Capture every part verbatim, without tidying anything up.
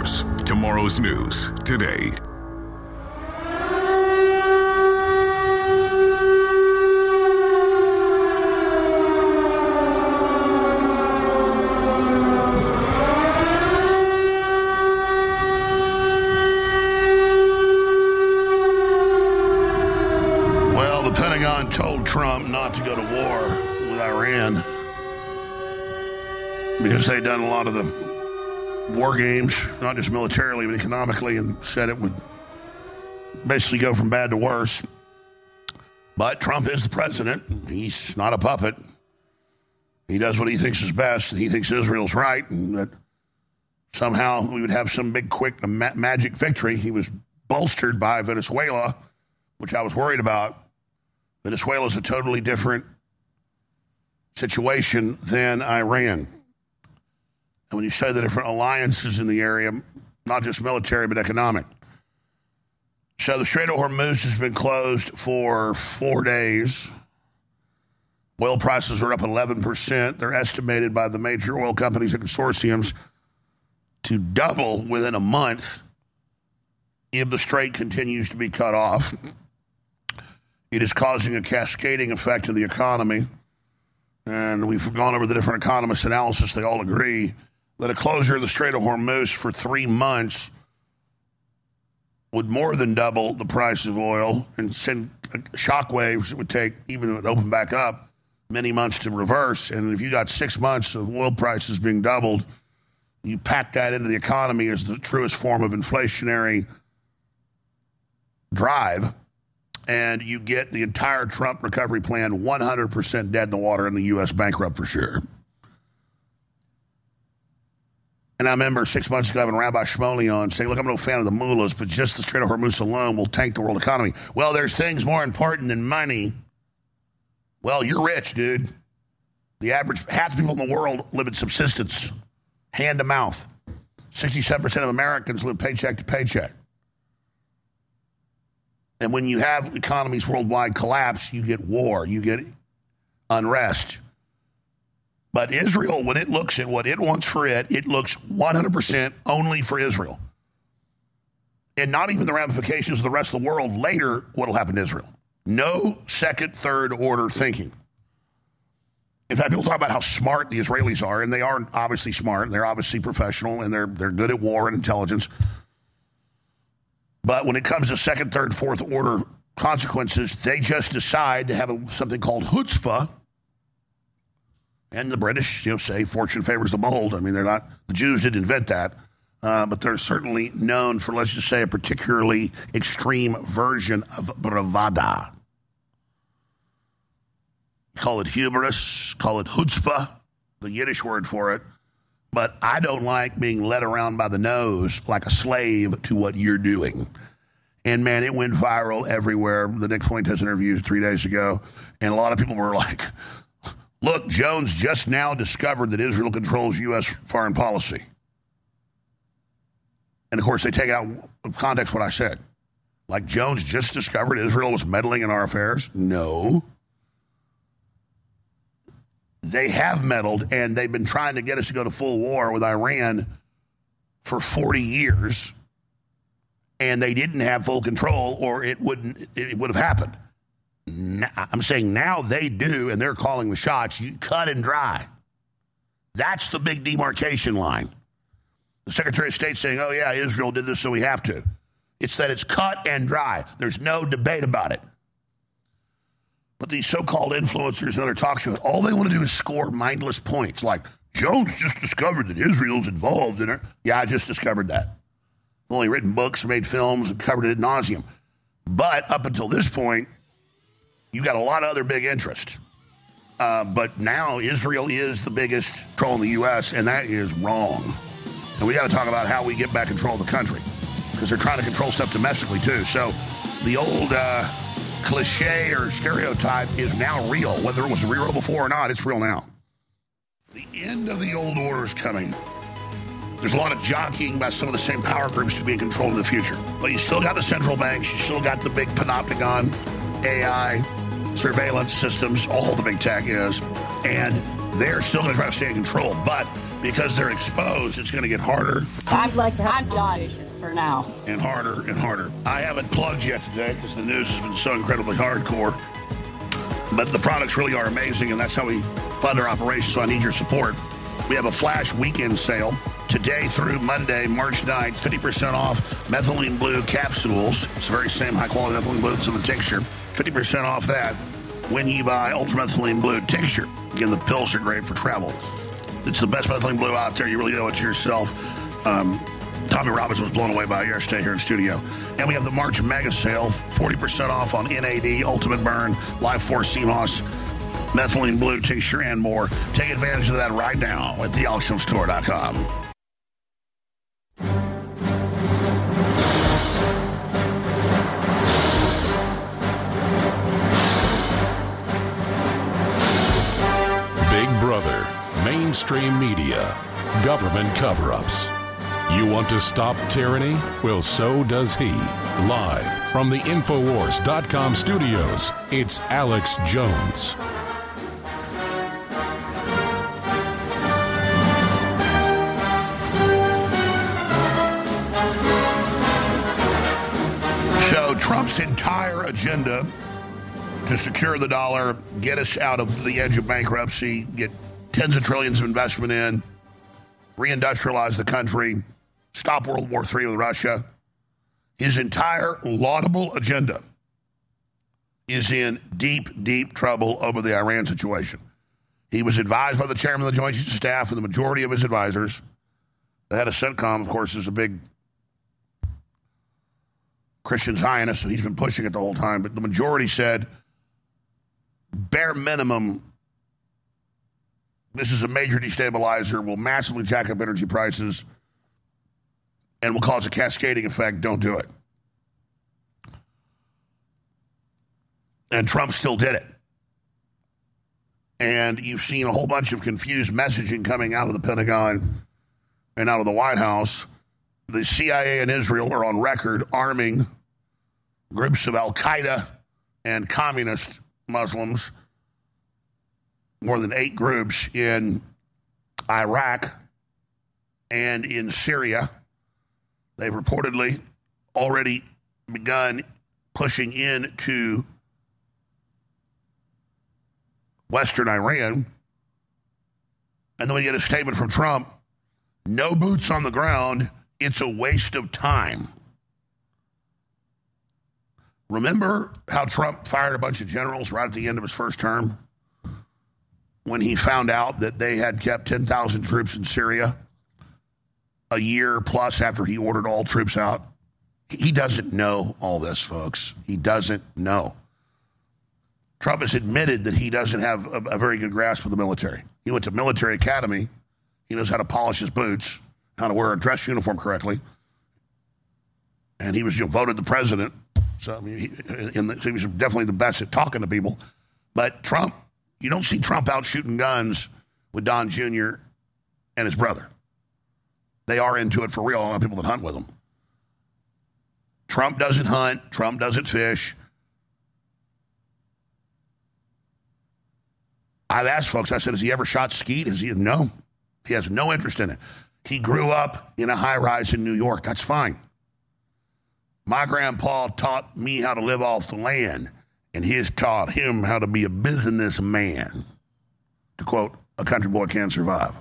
News. Tomorrow's news today. Well, the Pentagon told Trump not to go to war with Iran because they'd done a lot of the war games, not just militarily, but economically, and said it would basically go from bad to worse. But Trump is the president. He's not a puppet. He does what he thinks is best, and he thinks Israel's right, and that somehow we would have some big, quick, ma- magic victory. He was bolstered by Venezuela, which I was worried about. Venezuela is a totally different situation than Iran. And when you say the different alliances in the area, not just military, but economic. So the Strait of Hormuz has been closed for four days. Oil prices are up eleven percent. They're estimated by the major oil companies and consortiums to double within a month if the strait continues to be cut off. It is causing a cascading effect in the economy. And we've gone over the different economists' analysis. They all agree that a closure of the Strait of Hormuz for three months would more than double the price of oil and send shockwaves. It would take, even if it opened back up, many months to reverse. And if you got six months of oil prices being doubled, you pack that into the economy as the truest form of inflationary drive, and you get the entire Trump recovery plan one hundred percent dead in the water and the U S bankrupt for sure. And I remember six months ago having Rabbi Shmuley on saying, look, I'm no fan of the mullahs, but just the Strait of Hormuz alone will tank the world economy. Well, there's things more important than money. Well, you're rich, dude. The average, half the people in the world live in subsistence, hand to mouth. sixty-seven percent of Americans live paycheck to paycheck. And when you have economies worldwide collapse, you get war, you get unrest. But Israel, when it looks at what it wants for it, it looks one hundred percent only for Israel. And not even the ramifications of the rest of the world later, what will happen to Israel. No second, third order thinking. In fact, people talk about how smart the Israelis are, and they are obviously smart, and they're obviously professional, and they're they're good at war and intelligence. But when it comes to second, third, fourth order consequences, they just decide to have a, something called chutzpah. And the British, you know, say fortune favors the bold. I mean, they're not, the Jews didn't invent that, uh, but they're certainly known for, let's just say, a particularly extreme version of bravada. Call it hubris, call it chutzpah, the Yiddish word for it. But I don't like being led around by the nose like a slave to what you're doing. And, man, it went viral everywhere. The Nick Fuentes interview three days ago. And a lot of people were like, look, Jones just now discovered that Israel controls U S foreign policy. And, of course, they take out of context what I said. Like Jones just discovered Israel was meddling in our affairs? No. They have meddled, and they've been trying to get us to go to full war with Iran for forty years, and they didn't have full control, or it wouldn't. It would have happened. Now, I'm saying now they do, and they're calling the shots. You cut and dry. That's the big demarcation line. The Secretary of State saying, "Oh yeah, Israel did this, so we have to." It's that it's cut and dry. There's no debate about it. But these so-called influencers and other talk shows, all they want to do is score mindless points. Like, Jones just discovered that Israel's involved in it. Yeah, I just discovered that. I've only written books, made films, and covered it ad nauseum. But up until this point, you got a lot of other big interest. Uh, but now Israel is the biggest troll in the U S, and that is wrong. And we got to talk about how we get back control of the country, because they're trying to control stuff domestically, too. So the old Uh, cliche or stereotype is now real. Whether it was real before or not, it's real now. The end of the old order is coming. There's a lot of jockeying by some of the same power groups to be in control in the future. But you still got the central banks. You still got the big panopticon, A I, surveillance systems, all the big tech is. And they're still going to try to stay in control. But because they're exposed, it's going to get harder. I'd like to have done for now. And harder and harder. I haven't plugged yet today because the news has been so incredibly hardcore. But the products really are amazing, and that's how we fund our operation, so I need your support. We have a flash weekend sale today through Monday, March ninth, fifty percent off methylene blue capsules. It's the very same high-quality methylene blue that's in the tincture. fifty percent off that when you buy ultramethylene blue tincture. Again, the pills are great for travel. It's the best methylene blue out there. You really owe it to yourself. Um, Tommy Robinson was blown away by it yesterday here in studio. And we have the March Mega Sale, forty percent off on N A D, Ultimate Burn, Life Force C M O S, Methylene Blue Tincture, and more. Take advantage of that right now at the alex jones store dot com. Big Brother, mainstream media, government cover-ups. You want to stop tyranny? Well, so does he. Live from the Infowars dot com studios, it's Alex Jones. So Trump's entire agenda to secure the dollar, get us out of the edge of bankruptcy, get tens of trillions of investment in, reindustrialize the country, stop World War Three with Russia. His entire laudable agenda is in deep, deep trouble over the Iran situation. He was advised by the chairman of the Joint Chiefs of Staff and the majority of his advisors. The head of CENTCOM, of course, is a big Christian Zionist, so he's been pushing it the whole time. But the majority said, bare minimum, this is a major destabilizer, will massively jack up energy prices, and will cause a cascading effect. Don't do it. And Trump still did it. And you've seen a whole bunch of confused messaging coming out of the Pentagon and out of the White House. The C I A and Israel are on record arming groups of Al-Qaeda and communist Muslims, more than eight groups in Iraq and in Syria. They've reportedly already begun pushing into Western Iran. And then we get a statement from Trump, no boots on the ground, it's a waste of time. Remember how Trump fired a bunch of generals right at the end of his first term when he found out that they had kept ten thousand troops in Syria a year plus after he ordered all troops out? He doesn't know all this, folks. He doesn't know. Trump has admitted that he doesn't have a, a very good grasp of the military. He went to military academy. He knows how to polish his boots, how to wear a dress uniform correctly. And he was, you know, voted the president. So, I mean, he, in the, he was definitely the best at talking to people. But Trump, you don't see Trump out shooting guns with Don Junior and his brother. They are into it for real. A lot of people that hunt with him. Trump doesn't hunt. Trump doesn't fish. I've asked folks, I said, has he ever shot skeet? Has he? No. He has no interest in it. He grew up in a high-rise in New York. That's fine. My grandpa taught me how to live off the land, and he's taught him how to be a businessman. To quote, a country boy can't survive.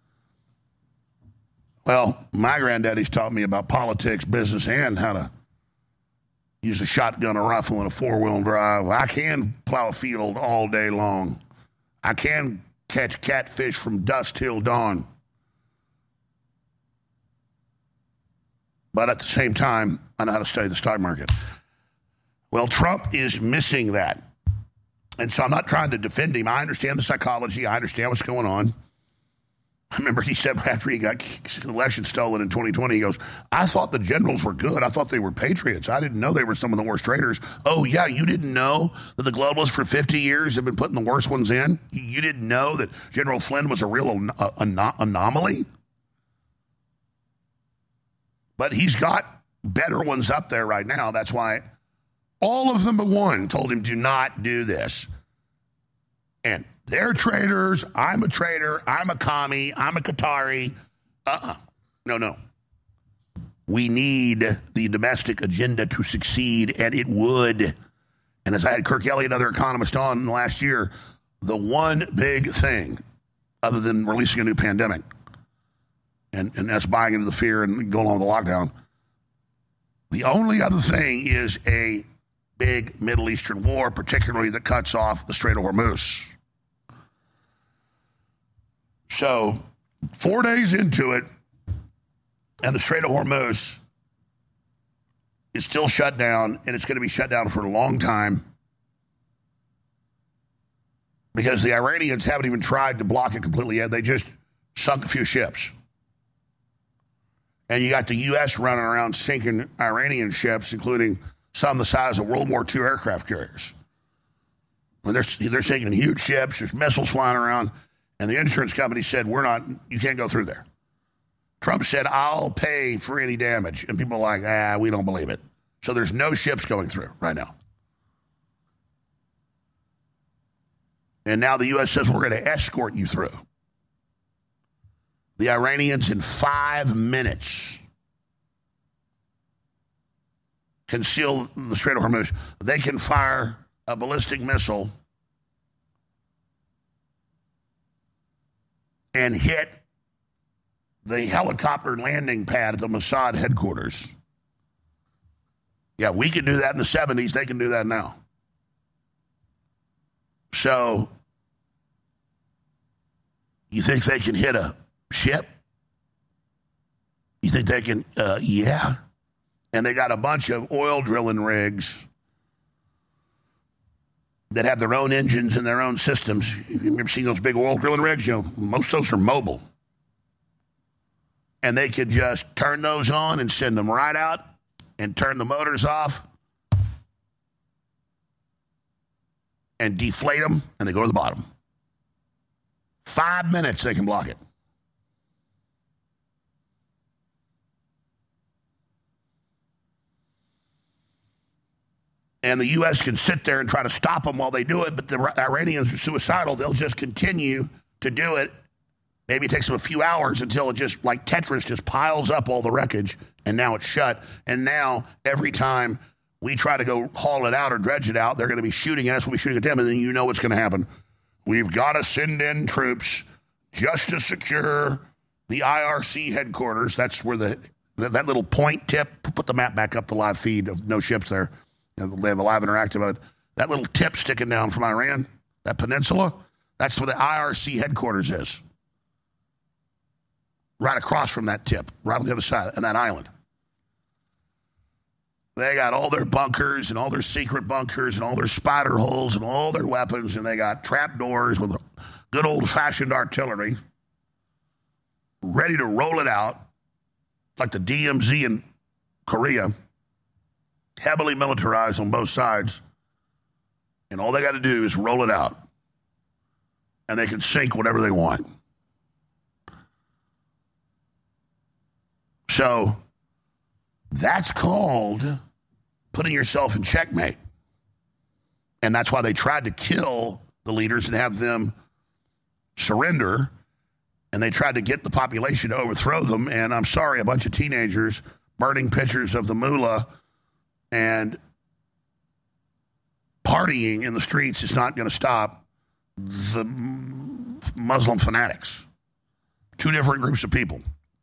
Well, my granddaddy's taught me about politics, business, and how to use a shotgun, a rifle, and a four-wheel drive. I can plow a field all day long. I can catch catfish from dusk till dawn. But at the same time, I know how to study the stock market. Well, Trump is missing that. And so I'm not trying to defend him. I understand the psychology. I understand what's going on. I remember he said after he got the election stolen in twenty twenty, he goes, I thought the generals were good. I thought they were patriots. I didn't know they were some of the worst traitors. Oh, yeah, you didn't know that the globalists for fifty years have been putting the worst ones in? You didn't know that General Flynn was a real an- an- anomaly? But he's got better ones up there right now. That's why all of them but one told him, do not do this. And they're traitors. I'm a traitor. I'm a commie. I'm a Qatari. Uh-uh. No, no. We need the domestic agenda to succeed, and it would. And as I had Kirk Elliott, another economist, on in the last year, the one big thing, other than releasing a new pandemic, and, and us buying into the fear and going on with the lockdown, the only other thing is a big Middle Eastern war, particularly that cuts off the Strait of Hormuz. So, four days into it, and the Strait of Hormuz is still shut down, and it's going to be shut down for a long time because the Iranians haven't even tried to block it completely yet. They just sunk a few ships. And you got the U S running around sinking Iranian ships, including some the size of World War Two aircraft carriers. When they're, they're sinking huge ships, there's missiles flying around, and the insurance company said, we're not, you can't go through there. Trump said, I'll pay for any damage. And people are like, ah, we don't believe it. So there's no ships going through right now. And now the U S says, we're going to escort you through. The Iranians, in five minutes, can seal the Strait of Hormuz. They can fire a ballistic missile and hit the helicopter landing pad at the Mossad headquarters. Yeah, we could do that in the seventies. They can do that now. So, you think they can hit a ship? You think they can? Uh, yeah. And they got a bunch of oil drilling rigs that have their own engines and their own systems. You've ever seen those big oil drilling rigs? You know, most of those are mobile. And they could just turn those on and send them right out and turn the motors off and deflate them, and they go to the bottom. Five minutes, they can block it. And the U S can sit there and try to stop them while they do it, but the Iranians are suicidal. They'll just continue to do it. Maybe it takes them a few hours until it just, like Tetris, just piles up all the wreckage, and now it's shut. And now, every time we try to go haul it out or dredge it out, they're going to be shooting at us, we'll be shooting at them, and then you know what's going to happen. We've got to send in troops just to secure the I R C headquarters. That's where the that little point tip, put the map back up, the live feed of no ships there. They have a live interactive of it. That little tip sticking down from Iran, that peninsula, that's where the I R C headquarters is. Right across from that tip, right on the other side, and that island. They got all their bunkers and all their secret bunkers and all their spider holes and all their weapons, and they got trap doors with good old-fashioned artillery ready to roll it out like the D M Z in Korea, heavily militarized on both sides, and all they got to do is roll it out, and they can sink whatever they want. So that's called putting yourself in checkmate. And that's why they tried to kill the leaders and have them surrender. And they tried to get the population to overthrow them. And I'm sorry, a bunch of teenagers burning pictures of the mullah and partying in the streets is not going to stop the Muslim fanatics. Two different groups of people.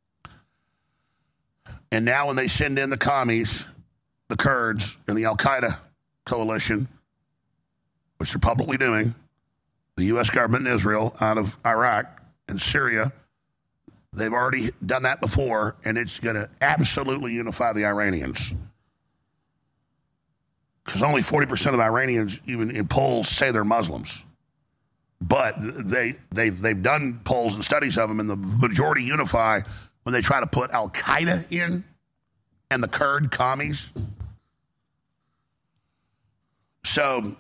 And now when they send in the commies, the Kurds, and the Al-Qaeda coalition, which they're publicly doing, the U S government in Israel out of Iraq and Syria, they've already done that before, and it's going to absolutely unify the Iranians. Because only forty percent of Iranians, even in polls, say they're Muslims. But they, they've, they've done polls and studies of them, and the majority unify when they try to put Al-Qaeda in and the Kurd commies. So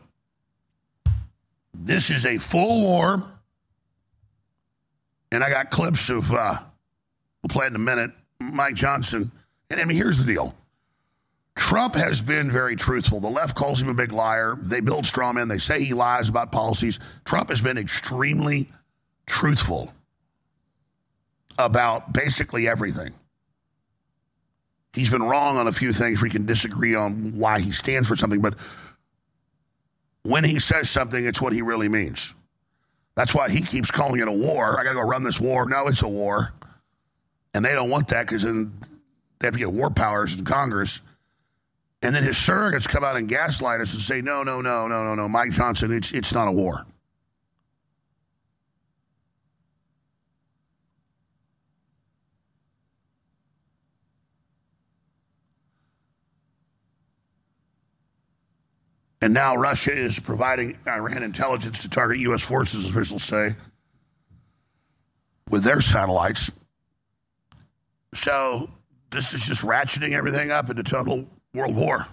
this is a full war. And I got clips of, uh, we'll play it in a minute, Mike Johnson. And I mean, here's the deal. Trump has been very truthful. The left calls him a big liar. They build straw men. They say he lies about policies. Trump has been extremely truthful about basically everything. He's been wrong on a few things. We can disagree on why he stands for something, but when he says something, it's what he really means. That's why he keeps calling it a war. I got to go run this war. No, it's a war. And they don't want that because then they have to get war powers in Congress. And then his surrogates come out and gaslight us and say, no, no, no, no, no, no, Mike Johnson, it's it's not a war. And now Russia is providing Iran intelligence to target U S forces, officials say, with their satellites. So this is just ratcheting everything up into total world war.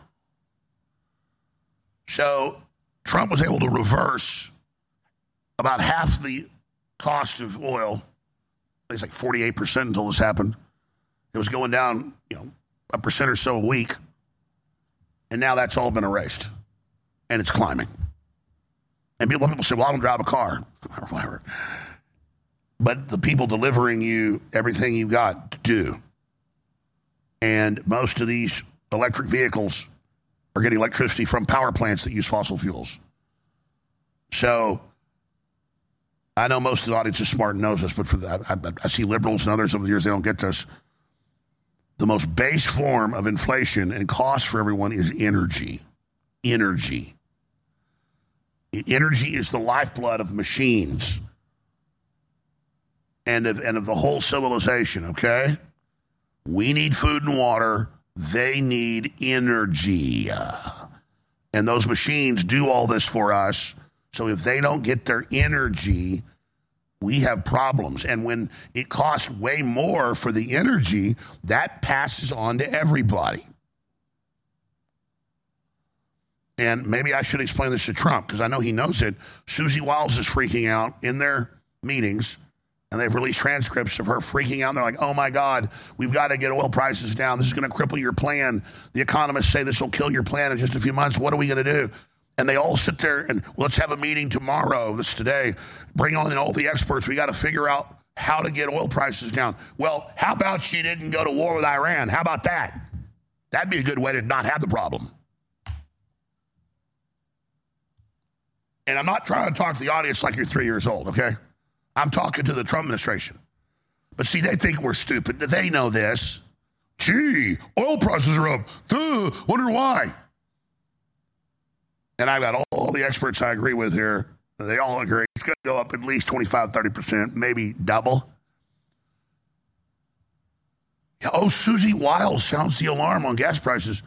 So Trump was able to reverse about half the cost of oil. It's like forty-eight percent until this happened. It was going down, you know, a percent or so a week. And now that's all been erased. And it's climbing. And people, people say, well, I don't drive a car. Or whatever. But the people delivering you everything you got to do. And most of these electric vehicles are getting electricity from power plants that use fossil fuels. So I know most of the audience is smart and knows this, but for the, I, I, I see liberals and others over the years, they don't get this. The most base form of inflation and cost for everyone is energy. Energy. Energy is the lifeblood of machines and of, and of the whole civilization, okay? We need food and water. They need energy. And those machines do all this for us. So if they don't get their energy, we have problems. And when it costs way more for the energy, that passes on to everybody. And maybe I should explain this to Trump, because I know he knows it. Susie Wiles is freaking out in their meetings, and they've released transcripts of her freaking out. And they're like, oh, my God, we've got to get oil prices down. This is going to cripple your plan. The economists say this will kill your plan in just a few months. What are we going to do? And they all sit there and, well, let's have a meeting tomorrow. This today. Bring on in all the experts. We got to figure out how to get oil prices down. Well, how about she didn't go to war with Iran? How about that? That'd be a good way to not have the problem. And I'm not trying to talk to the audience like you're three years old, okay? I'm talking to the Trump administration. But see, they think we're stupid. They know this. Gee, oil prices are up. Duh, wonder why. And I've got all the experts I agree with here. They all agree. It's going to go up at least twenty-five, thirty percent, maybe double. Yeah, oh, Susie Wiles sounds the alarm on gas prices.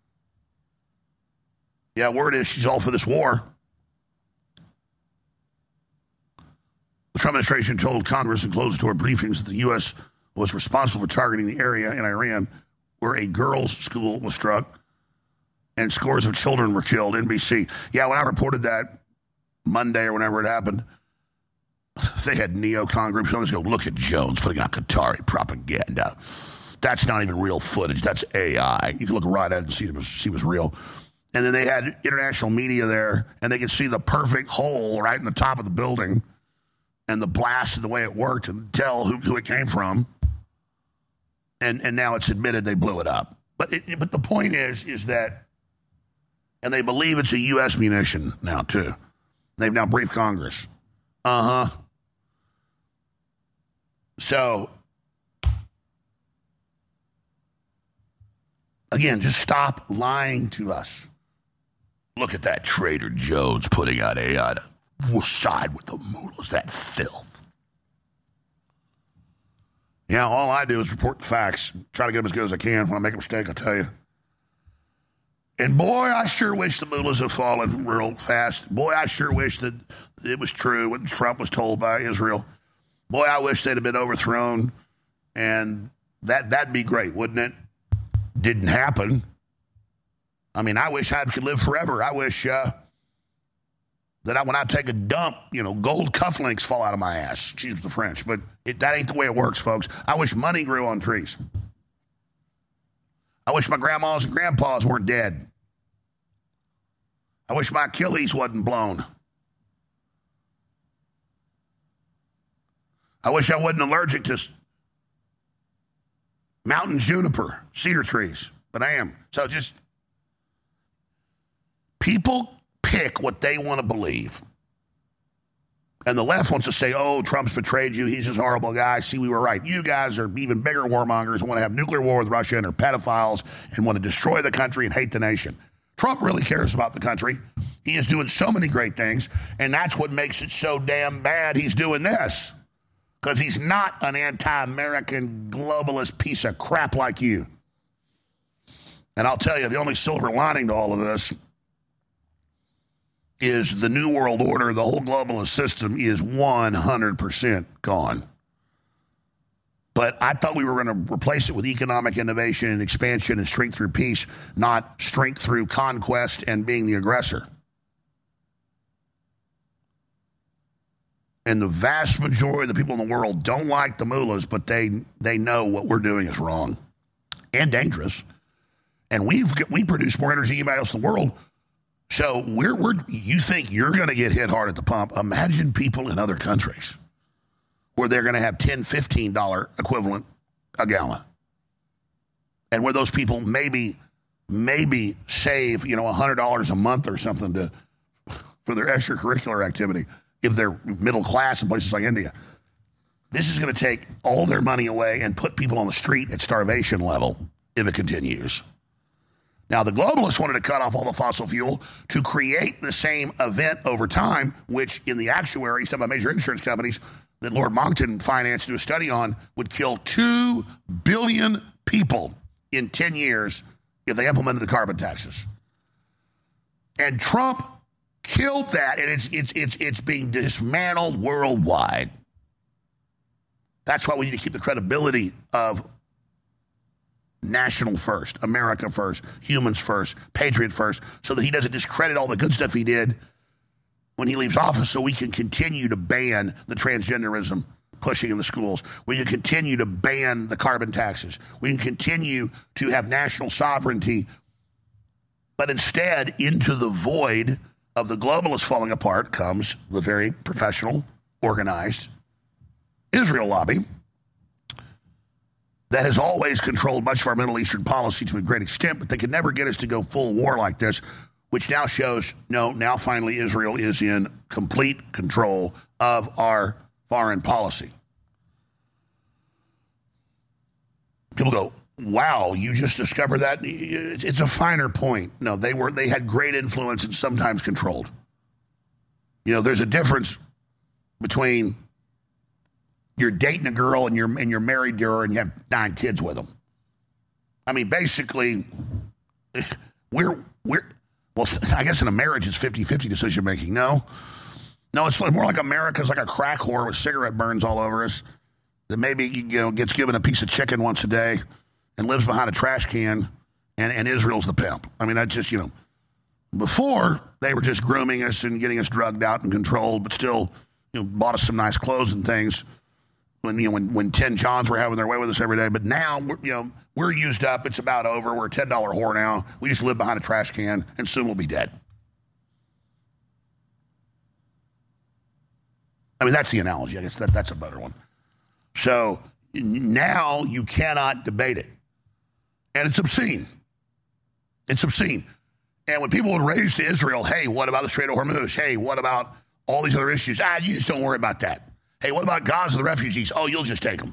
Yeah, word is she's all for this war. The Trump administration told Congress in closed-door briefings that the U S was responsible for targeting the area in Iran where a girls' school was struck and scores of children were killed. N B C. Yeah, when I reported that Monday or whenever it happened, they had neocon groups. Let's go, look at Jones putting out Qatari propaganda. That's not even real footage. That's A I. You can look right at it and see it was, see it was real. And then they had international media there, and they could see the perfect hole right in the top of the building and the blast and the way it worked and tell who, who it came from. And and now it's admitted they blew it up. But it, but the point is, is that, and they believe it's a U S munition now, too. They've now briefed Congress. Uh-huh. So, again, just stop lying to us. Look at that Trader Joe's putting out A I to side with the mullahs, that filth. Yeah, all I do is report the facts, try to get them as good as I can. When I make a mistake, I'll tell you. And boy, I sure wish the mullahs have fallen real fast. Boy, I sure wish that it was true what Trump was told by Israel. Boy, I wish they'd have been overthrown. And that, that'd be great, wouldn't it? Didn't happen. I mean, I wish I could live forever. I wish uh, that I, when I take a dump, you know, gold cufflinks fall out of my ass. Excuse the French. But it, that ain't the way it works, folks. I wish money grew on trees. I wish my grandmas and grandpas weren't dead. I wish my Achilles wasn't blown. I wish I wasn't allergic to mountain juniper, cedar trees, but I am. So just, people pick what they want to believe. And the left wants to say, oh, Trump's betrayed you. He's this horrible guy. See, we were right. You guys are even bigger warmongers and want to have nuclear war with Russia and are pedophiles and want to destroy the country and hate the nation. Trump really cares about the country. He is doing so many great things, and that's what makes it so damn bad he's doing this. Because he's not an anti-American globalist piece of crap like you. And I'll tell you, the only silver lining to all of this is the New World Order, the whole globalist system is one hundred percent gone. But I thought we were going to replace it with economic innovation and expansion and strength through peace, not strength through conquest and being the aggressor. And the vast majority of the people in the world don't like the mullahs, but they they know what we're doing is wrong and dangerous. And we've we produce more energy emails in the world. So we're we're you think you're going to get hit hard at the pump? Imagine people in other countries where they're going to have ten, fifteen dollars equivalent a gallon, and where those people maybe maybe save you know a hundred dollars a month or something to for their extracurricular activity. If they're middle class in places like India, this is going to take all their money away and put people on the street at starvation level if it continues. Now, the globalists wanted to cut off all the fossil fuel to create the same event over time, which in the actuaries, some of major insurance companies that Lord Monckton financed to do a study on, would kill two billion people in ten years if they implemented the carbon taxes. And Trump killed that, and it's it's it's it's being dismantled worldwide. That's why we need to keep the credibility of national first, America first, humans first, patriot first, so that he doesn't discredit all the good stuff he did when he leaves office, so we can continue to ban the transgenderism pushing in the schools. We can continue to ban the carbon taxes. We can continue to have national sovereignty, but instead, into the void of the globalists falling apart comes the very professional, organized Israel lobby that has always controlled much of our Middle Eastern policy to a great extent, but they could never get us to go full war like this, which now shows, no, now finally Israel is in complete control of our foreign policy. People go, wow, you just discovered that? It's a finer point. No, they were they had great influence and sometimes controlled. You know, there's a difference between you're dating a girl and you're and you're married to her and you have nine kids with them. I mean, basically, we're we're well, I guess in a marriage it's fifty-fifty decision making. No, no, it's more like America's like a crack whore with cigarette burns all over us that maybe you know gets given a piece of chicken once a day and lives behind a trash can, and, and Israel's the pimp. I mean, I just, you know, before they were just grooming us and getting us drugged out and controlled, but still, you know, bought us some nice clothes and things when, you know, when, when ten Johns were having their way with us every day. But now, we're, you know, we're used up. It's about over. We're a ten dollar whore now. We just live behind a trash can, and soon we'll be dead. I mean, that's the analogy. I guess that, that's a better one. So now you cannot debate it. And it's obscene. It's obscene. And when people would raise to Israel, hey, what about the Strait of Hormuz? Hey, what about all these other issues? Ah, you just don't worry about that. Hey, what about Gaza, the refugees? Oh, you'll just take them.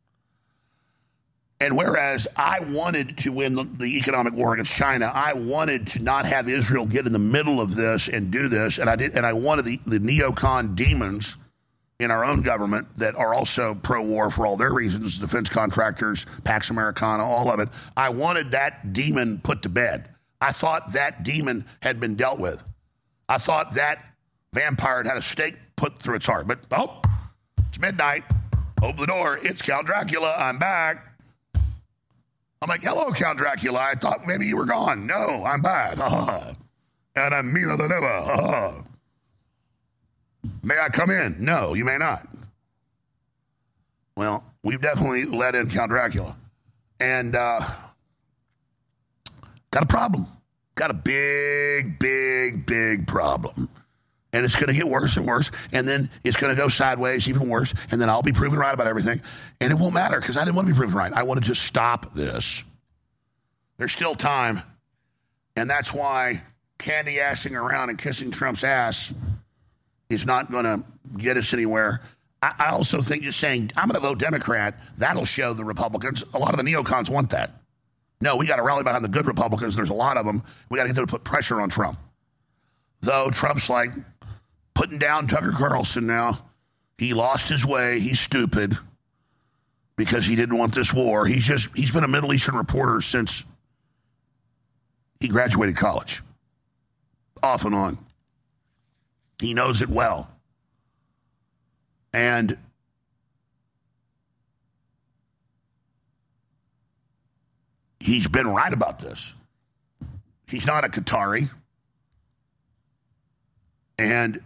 And whereas I wanted to win the, the economic war against China, I wanted to not have Israel get in the middle of this and do this. And I did. And I wanted the, the neocon demons in our own government that are also pro-war for all their reasons, defense contractors, Pax Americana, all of it. I wanted that demon put to bed. I thought that demon had been dealt with. I thought that vampire had had a stake put through its heart. But, oh, it's midnight. Open the door. It's Count Dracula. I'm back. I'm like, hello, Count Dracula. I thought maybe you were gone. No, I'm back. Uh-huh. And I'm meaner than ever. Uh-huh. May I come in? No, you may not. Well, we've definitely let in Count Dracula. And uh, Got a problem. Got a big, big, big problem. And it's going to get worse and worse. And then it's going to go sideways, even worse. And then I'll be proven right about everything. And it won't matter because I didn't want to be proven right. I wanted to stop this. There's still time. And that's why candy-assing around and kissing Trump's ass is not going to get us anywhere. I, I also think just saying, I'm going to vote Democrat, that'll show the Republicans. A lot of the neocons want that. No, we got to rally behind the good Republicans. There's a lot of them. We got to get them to put pressure on Trump. Though Trump's like putting down Tucker Carlson now. He lost his way. He's stupid because he didn't want this war. He's just, he's been a Middle Eastern reporter since he graduated college. Off and on. He knows it well. And he's been right about this. He's not a Qatari. And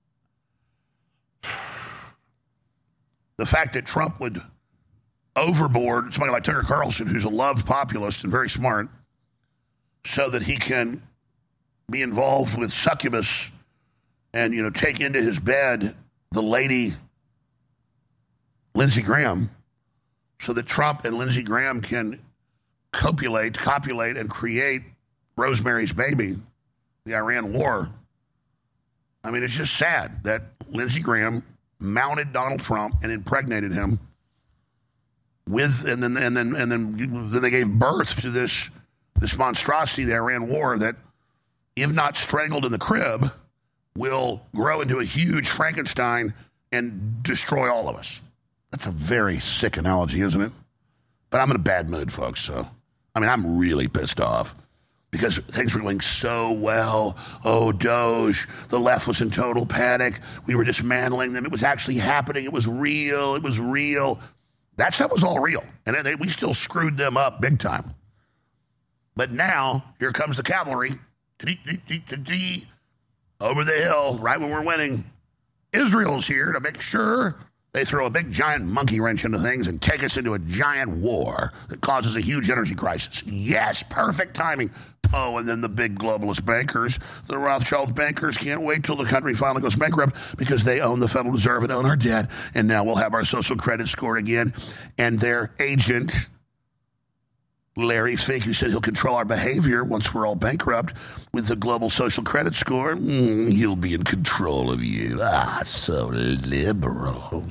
the fact that Trump would overboard somebody like Tucker Carlson, who's a loved populist and very smart, so that he can be involved with succubus and, you know, take into his bed the lady Lindsey Graham, so that Trump and Lindsey Graham can copulate, copulate, and create Rosemary's Baby, the Iran war. I mean, it's just sad that Lindsey Graham mounted Donald Trump and impregnated him with, and then and then and then, then they gave birth to this this monstrosity, the Iran war, that, if not strangled in the crib, will grow into a huge Frankenstein and destroy all of us. That's a very sick analogy, isn't it? But I'm in a bad mood, folks, so, I mean, I'm really pissed off because things were going so well. Oh, Doge, the left was in total panic. We were dismantling them. It was actually happening. It was real. It was real. That stuff was all real. And then we still screwed them up big time. But now, here comes the cavalry. Over the hill, right when we're winning. Israel's here to make sure they throw a big giant monkey wrench into things and take us into a giant war that causes a huge energy crisis. Yes, perfect timing. Oh, and then the big globalist bankers, the Rothschild bankers, can't wait till the country finally goes bankrupt because they own the Federal Reserve and own our debt. And now we'll have our social credit score again. And their agent, Larry Fink, who said he'll control our behavior once we're all bankrupt with the global social credit score, mm, he'll be in control of you. Ah, so liberal.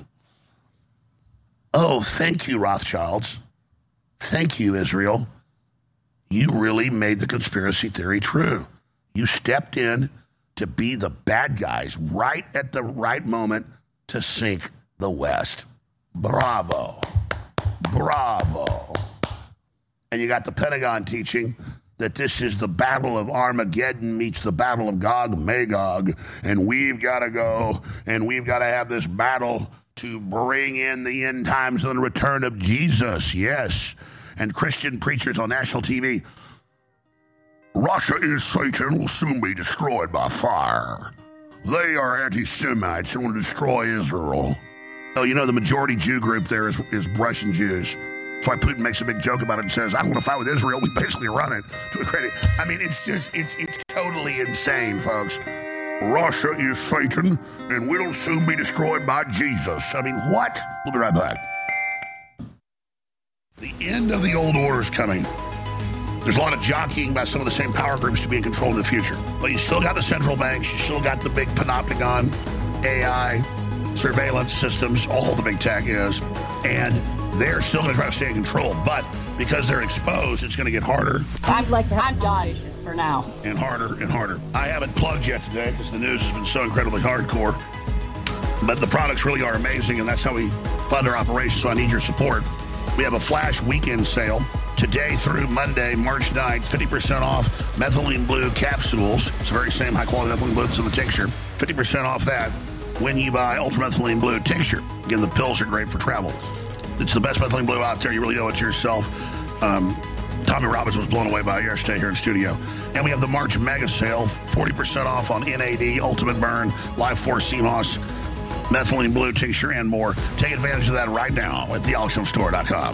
Oh, thank you, Rothschilds. Thank you, Israel. You really made the conspiracy theory true. You stepped in to be the bad guys right at the right moment to sink the West. Bravo. Bravo. And you got the Pentagon teaching that this is the battle of Armageddon meets the battle of Gog Magog, and we've got to go, and we've got to have this battle to bring in the end times and the return of Jesus. Yes. And Christian preachers on national T V. Russia is Satan, will soon be destroyed by fire. They are anti-Semites and will destroy Israel. Oh, you know, the majority Jew group there is, is Russian Jews. That's why Putin makes a big joke about it and says, I don't want to fight with Israel. We basically run it to a credit. I mean, it's just, it's it's totally insane, folks. Russia is Satan, and we'll soon be destroyed by Jesus. I mean, what? We'll be right back. The end of the old order is coming. There's a lot of jockeying by some of the same power groups to be in control in the future. But you still got the central banks. You still got the big panopticon, A I, surveillance systems, all the big tech is. And they're still going to try to stay in control. But because they're exposed, it's going to get harder. I'd like to have done for now. And harder and harder. I haven't plugged yet today because the news has been so incredibly hardcore. But the products really are amazing, and that's how we fund our operations, so I need your support. We have a flash weekend sale today through Monday, March ninth, fifty percent off methylene blue capsules. It's the very same high-quality methylene blue that's in the tincture. fifty percent off that when you buy ultramethylene blue tincture. Again, the pills are great for travel. It's the best methylene blue out there. You really owe it to yourself. Um, Tommy Robbins was blown away by it yesterday here in the studio. And we have the March mega sale, forty percent off on N A D, Ultimate Burn, Life Force C M O S, methylene blue tincture, and more. Take advantage of that right now at the alex jones store dot com.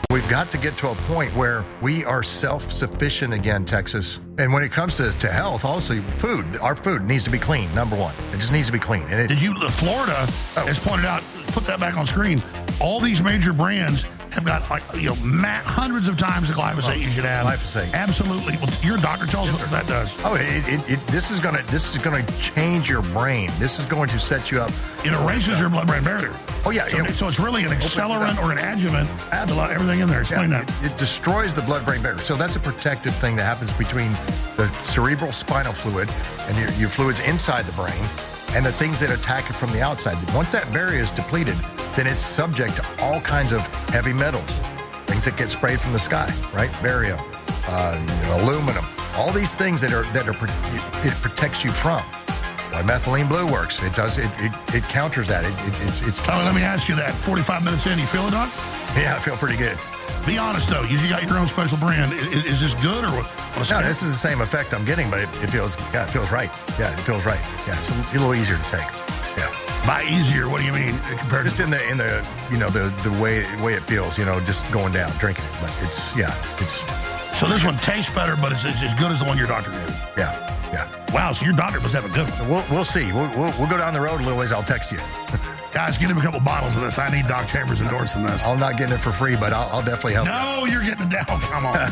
We've got to get to a point where we are self-sufficient again, Texas. And when it comes to, to health, also food, our food needs to be clean, number one. It just needs to be clean. And it, Did you, Florida oh. has pointed out, put that back on screen, all these major brands have got like you know ma- hundreds of times the glyphosate oh, you should have. Glyphosate, absolutely. Well, your doctor tells us what that does. Oh, it, it, it, this is gonna this is gonna change your brain. This is going to set you up. It erases your blood-brain barrier. Oh yeah, so, it, so it's really an accelerant or an adjuvant. Absolutely, everything in there. Explain yeah, that. It, it destroys the blood-brain barrier. So that's a protective thing that happens between the cerebral spinal fluid and your, your fluids inside the brain, and the things that attack it from the outside. Once that barrier is depleted, then it's subject to all kinds of heavy metals, things that get sprayed from the sky, right? Barium, uh, you know, aluminum, all these things that are that are it protects you from. Why methylene blue works? It does. It it, it counters that. It, it, it's it's. Oh, let me ask you that. forty-five minutes in, you feel it, Doc? Yeah, I feel pretty good. Be honest though, you got your own special brand. Is, is this good or what? No, this is the same effect I'm getting, but it, it feels yeah, it feels right. Yeah, it feels right. Yeah, it's a, a little easier to take. Yeah. By easier, what do you mean compared just to in the in the you know the the way way it feels, you know, just going down, drinking it. But it's yeah, it's so this one tastes better, but it's, it's as good as the one your doctor did. Yeah, yeah. Wow, so your doctor must have a good one. We'll we'll see. We'll we'll, we'll go down the road a little ways. I'll text you. Guys, get him a couple bottles of this. I need Doc Chambers endorsing this. I'm not getting it for free, but I'll, I'll definitely help. No, you. You're getting it down. Come on,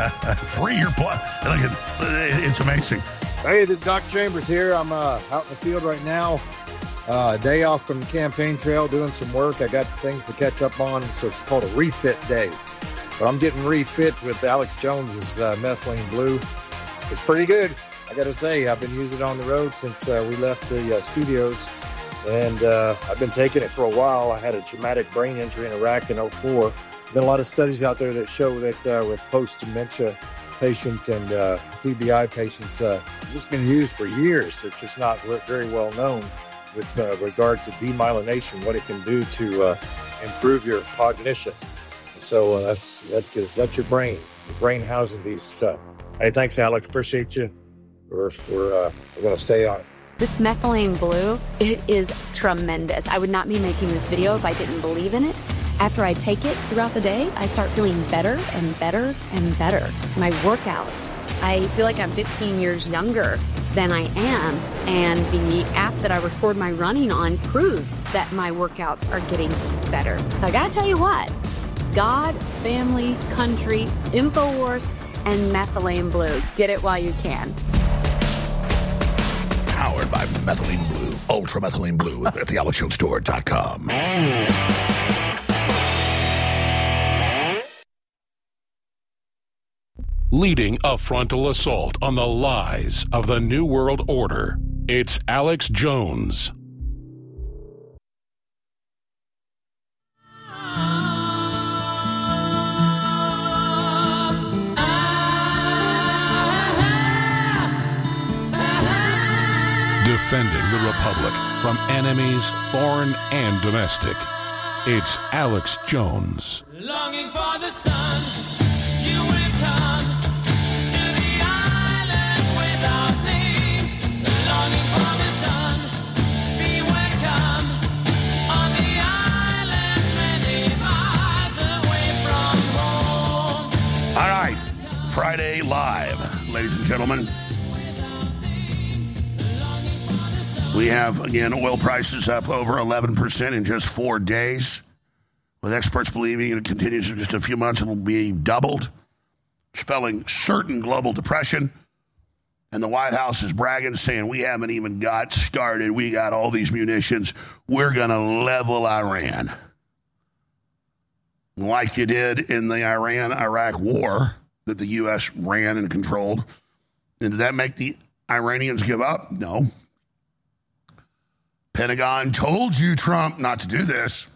free your blood. Look at it's amazing. Hey, this is Doc Chambers here. I'm uh, out in the field right now. Uh, day off from the campaign trail, doing some work. I got things to catch up on, so it's called a refit day. But I'm getting refit with Alex Jones's uh, Methylene Blue. It's pretty good, I got to say. I've been using it on the road since uh, we left the uh, studios, and uh, I've been taking it for a while. I had a traumatic brain injury in Iraq in oh four. There's been a lot of studies out there that show that uh, with post-dementia patients and uh, T B I patients, uh, it's been used for years. It's just not very well known with uh, regard to demyelination, what it can do to uh, improve your cognition. So uh, that's that's that's your brain, your brain housing these stuff. Hey, thanks, Alex. Appreciate you. We're we're uh, we're gonna stay on it. This Methylene Blue, it is tremendous. I would not be making this video if I didn't believe in it. After I take it throughout the day, I start feeling better and better and better. My workouts, I feel like I'm fifteen years younger than I am, and the app that I record my running on proves that my workouts are getting better. So I gotta tell you what, God, family, country, InfoWars, and Methylene Blue. Get it while you can. Powered by Methylene Blue, Ultra Methylene Blue at the alex jones store dot com. Leading a frontal assault on the lies of the New World Order, it's Alex Jones. Defending the Republic from enemies, foreign and domestic. It's Alex Jones. Longing for the sun, you will come to the island without me. Longing for the sun, be welcome on the island many miles away from home. All right, Friday Live, ladies and gentlemen. We have, again, oil prices up over eleven percent in just four days, with experts believing it continues for just a few months, it will be doubled, spelling certain global depression. And the White House is bragging, saying, we haven't even got started. We got all these munitions. We're going to level Iran. Like you did in the Iran-Iraq war that the U S ran and controlled. And did that make the Iranians give up? No. Pentagon told you, Trump, not to do this.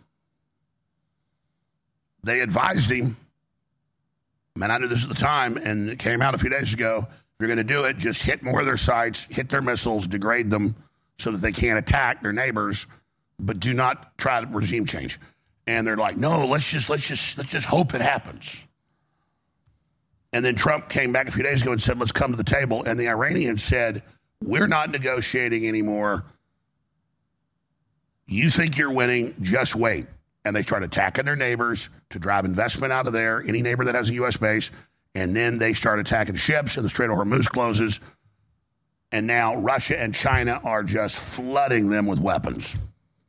They advised him. Man, I knew this at the time, and it came out a few days ago. If you're going to do it, just hit more of their sites, hit their missiles, degrade them so that they can't attack their neighbors, but do not try to regime change. And they're like, no, let's just let's just let's just hope it happens. And then Trump came back a few days ago and said, let's come to the table. And the Iranians said, we're not negotiating anymore. You think you're winning, just wait. and they start attacking their neighbors to drive investment out of there, any neighbor that has a U S base, and then they start attacking ships, and the Strait of Hormuz closes, and now Russia and China are just flooding them with weapons.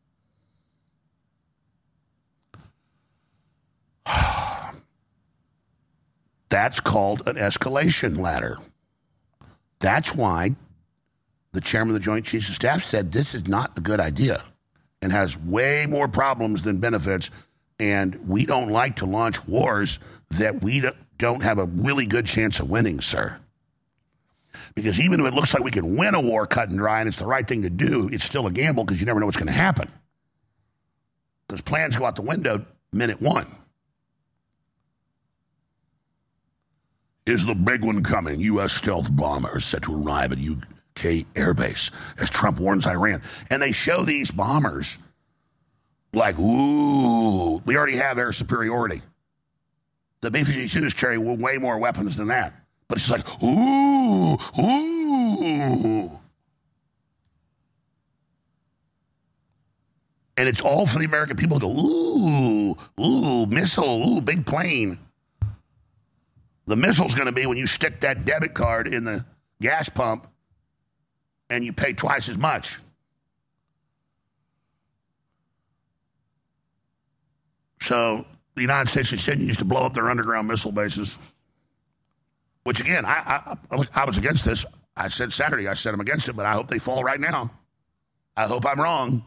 That's called an escalation ladder. That's why the chairman of the Joint Chiefs of Staff said this is not a good idea and has way more problems than benefits, and we don't like to launch wars that we don't have a really good chance of winning, sir. Because even if it looks like we can win a war cut and dry and it's the right thing to do, it's still a gamble because you never know what's going to happen. Because plans go out the window minute one. Is the big one coming? U S stealth bombers set to arrive at U K airbase as Trump warns Iran. And they show these bombers like, ooh, we already have air superiority. The B fifty-twos carry way more weapons than that. But it's like, ooh, ooh. And it's all for the American people to go, ooh, ooh, missile, ooh, big plane. The missile's going to be when you stick that debit card in the gas pump and you pay twice as much. So the United States continues to blow up their underground missile bases, which, again, I, I, I was against this. I said Saturday, I said I'm against it, but I hope they fall right now. I hope I'm wrong.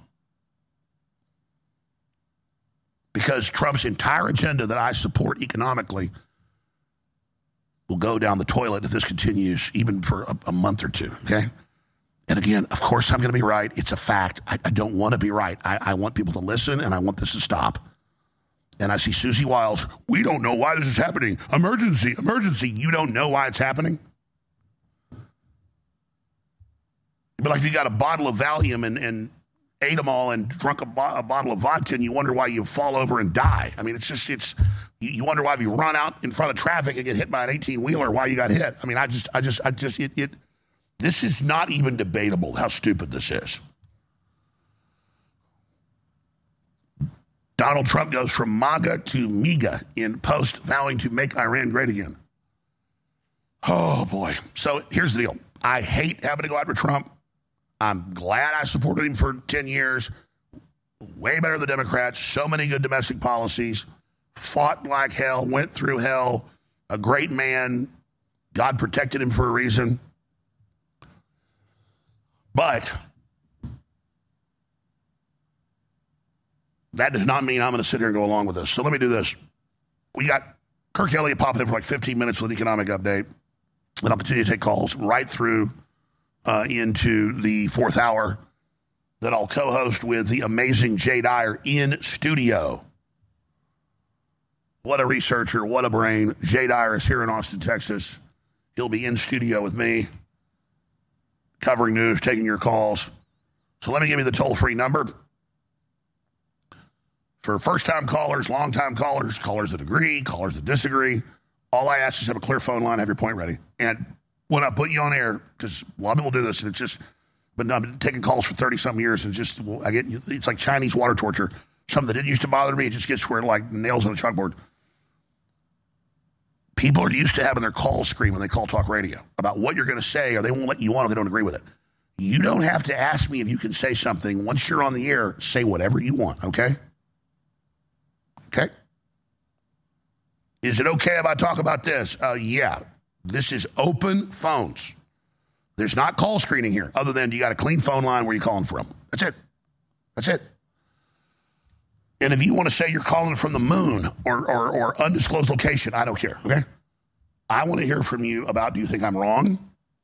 Because Trump's entire agenda that I support economically will go down the toilet if this continues, even for a, a month or two, okay? And again, of course I'm going to be right. It's a fact. I, I don't want to be right. I, I want people to listen, and I want this to stop. And I see Susie Wiles, we don't know why this is happening. Emergency, emergency. You don't know why it's happening? But like if you got a bottle of Valium and, and ate them all and drunk a, bo- a bottle of vodka and you wonder why you fall over and die. I mean, it's just, it's, you, you wonder why if you run out in front of traffic and get hit by an eighteen-wheeler, why you got hit. I mean, I just, I just, I just, it, it, this is not even debatable how stupid this is. Donald Trump goes from MAGA to MEGA in post vowing to make Iran great again. Oh, boy. So here's the deal. I hate having to go after Trump. I'm glad I supported him for ten years. Way better than the Democrats. So many good domestic policies. Fought like hell. Went through hell. A great man. God protected him for a reason. But that does not mean I'm going to sit here and go along with this. So let me do this. We got Kirk Elliott popping in for like fifteen minutes with an economic update. And I'll continue to take calls right through uh, into the fourth hour that I'll co-host with the amazing Jay Dyer in studio. What a researcher, what a brain. Jay Dyer is here in Austin, Texas. He'll be in studio with me, covering news, taking your calls. So let me give you the toll-free number. For first-time callers, long-time callers, callers that agree, callers that disagree, all I ask is have a clear phone line, have your point ready. And when I put you on air, because a lot of people do this, and it's just, but I've been taking calls for thirty-something years, and just, well, I get, it's like Chinese water torture. Something that didn't used to bother me, it just gets where like nails on a chalkboard. People are used to having their calls scream when they call talk radio about what you're going to say, or they won't let you on if they don't agree with it. You don't have to ask me if you can say something. Once you're on the air, say whatever you want, okay? Okay? Is it okay if I talk about this? Uh, yeah. This is open phones. There's not call screening here, other than you got a clean phone line where you're calling from. That's it. That's it. And if you want to say you're calling from the moon or, or, or undisclosed location, I don't care, okay? I want to hear from you about, do you think I'm wrong?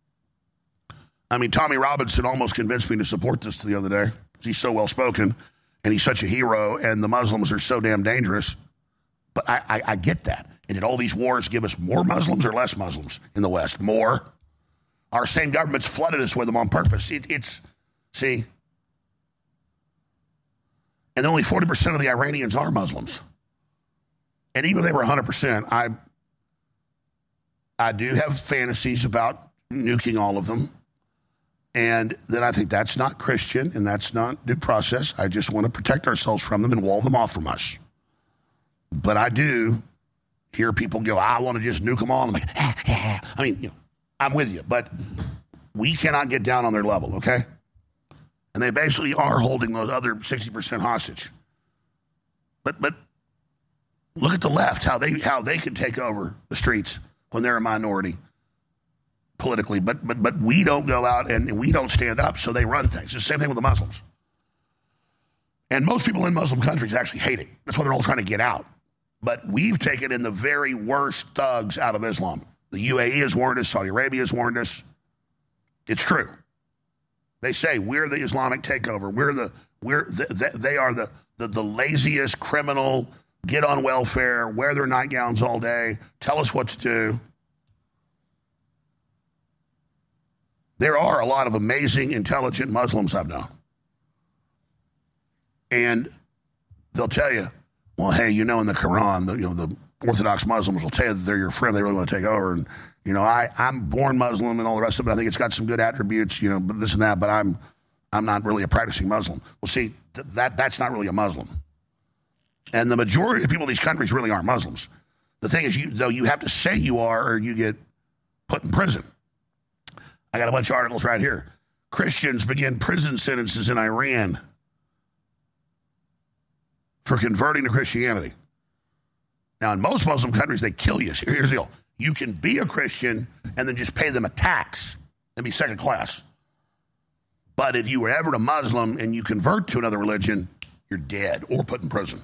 I mean, Tommy Robinson almost convinced me to support this the other day. He's so well-spoken, and he's such a hero, and the Muslims are so damn dangerous. But I, I, I get that. And did all these wars give us more Muslims or less Muslims in the West? More. Our same governments flooded us with them on purpose. It, it's, see? And only forty percent of the Iranians are Muslims. And even if they were one hundred percent, I, I do have fantasies about nuking all of them. And then I think that's not Christian and that's not due process. I just want to protect ourselves from them and wall them off from us. But I do hear people go, I want to just nuke them all. I'm like, ah, ah. I mean, you know, I'm with you, but we cannot get down on their level, okay? And they basically are holding those other sixty percent hostage. But but look at the left, how they how they can take over the streets when they're a minority politically. But but but we don't go out and, and we don't stand up, so they run things. It's the same thing with the Muslims. And most people in Muslim countries actually hate it. That's why they're all trying to get out. But we've taken in the very worst thugs out of Islam. The U A E has warned us. Saudi Arabia has warned us. It's true. They say we're the Islamic takeover. We're the we're the, the, they are the, the the laziest criminal. Get on welfare, wear their nightgowns all day, tell us what to do. There are a lot of amazing, intelligent Muslims I've known. And they'll tell you, well, hey, you know, in the Quran, the, you know, the Orthodox Muslims will tell you that they're your friend, they really want to take over. And, you know, I, I'm born Muslim and all the rest of it. I think it's got some good attributes, you know, but this and that, but I'm I'm not really a practicing Muslim. Well, see, th- that that's not really a Muslim. And the majority of people in these countries really aren't Muslims. The thing is, you though you have to say you are or you get put in prison. I got a bunch of articles right here. Christians begin prison sentences in Iran for converting to Christianity. Now, in most Muslim countries, they kill you. Here's the deal. You can be a Christian and then just pay them a tax and be second class. But if you were ever a Muslim and you convert to another religion, you're dead or put in prison.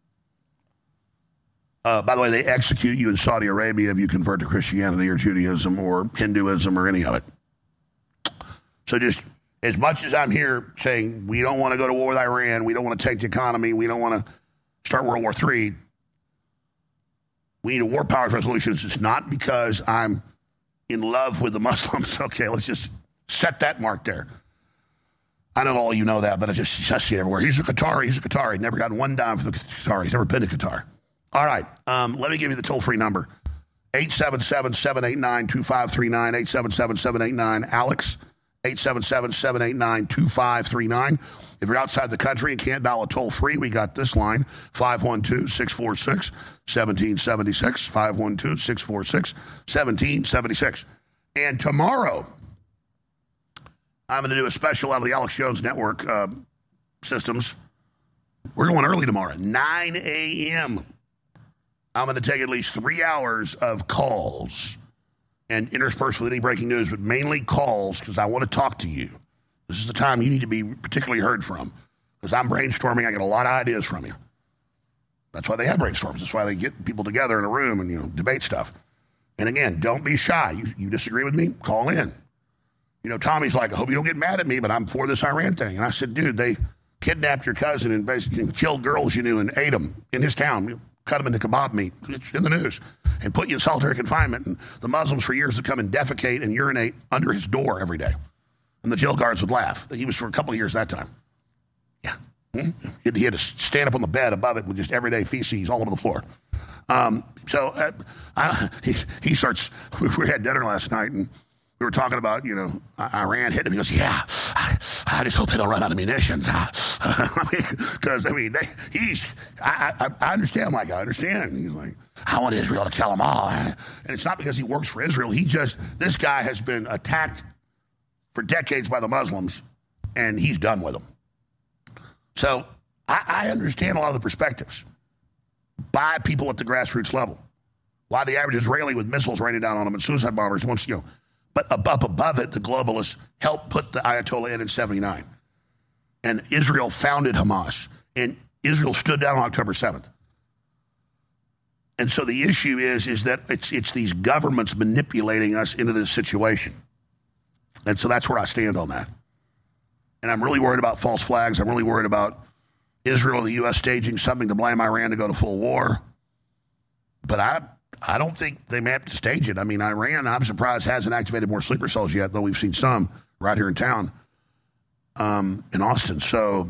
Uh, by the way, they execute you in Saudi Arabia if you convert to Christianity or Judaism or Hinduism or any of it. So just as much as I'm here saying we don't want to go to war with Iran, we don't want to take the economy, we don't want to start World War Three, we need a war powers resolution. It's not because I'm in love with the Muslims. Okay, let's just set that mark there. I know all you know that, but I just I see it everywhere. He's a Qatari. He's a Qatari. Never gotten one dime for the Qatari. He's never been to Qatar. All right. Um, let me give you the toll-free number. eight seven seven, seven eight nine, two five three nine, eight seven seven, seven eight nine, Alex, eight seven seven, seven eight nine, two five three nine. If you're outside the country and can't dial a toll-free, we got this line, five one two, six four six, one seven seven six, five one two, six four six, one seven seven six. And tomorrow, I'm going to do a special out of the Alex Jones Network uh, systems. We're going early tomorrow, nine a.m. I'm going to take at least three hours of calls and intersperse with any breaking news, but mainly calls because I want to talk to you. This is the time you need to be particularly heard from because I'm brainstorming. I get a lot of ideas from you. That's why they have brainstorms. That's why they get people together in a room and, you know, debate stuff. And again, don't be shy. You, you disagree with me? Call in. You know, Tommy's like, I hope you don't get mad at me, but I'm for this Iran thing. And I said, dude, they kidnapped your cousin and basically and killed girls you knew and ate them in his town. Cut them into kebab meat. It's in the news. And put you in solitary confinement. And the Muslims for years would come and defecate and urinate under his door every day. And the jail guards would laugh. He was for a couple of years that time. Yeah. Hmm? He had to stand up on the bed above it with just everyday feces all over the floor. Um, so uh, I, he, he starts, we had dinner last night and we were talking about, you know, Iran hitting him. He goes, yeah, I, I just hope they don't run out of munitions. Because, I mean, they, he's, I, I, I understand, Mike, I understand. He's like, I want Israel to kill them all. And it's not because he works for Israel. He just, this guy has been attacked for decades by the Muslims, and he's done with them. So I, I understand a lot of the perspectives by people at the grassroots level. Why the average Israeli with missiles raining down on him and suicide bombers wants, you know, but up above it, the globalists helped put the Ayatollah in in seventy-nine. And Israel founded Hamas. And Israel stood down on October seventh. And so the issue is, is that it's it's these governments manipulating us into this situation. And so that's where I stand on that. And I'm really worried about false flags. I'm really worried about Israel and the U S staging something to blame Iran to go to full war. But I... I don't think they may have to stage it. I mean, Iran, I'm surprised, hasn't activated more sleeper cells yet, though we've seen some right here in town um, in Austin. So,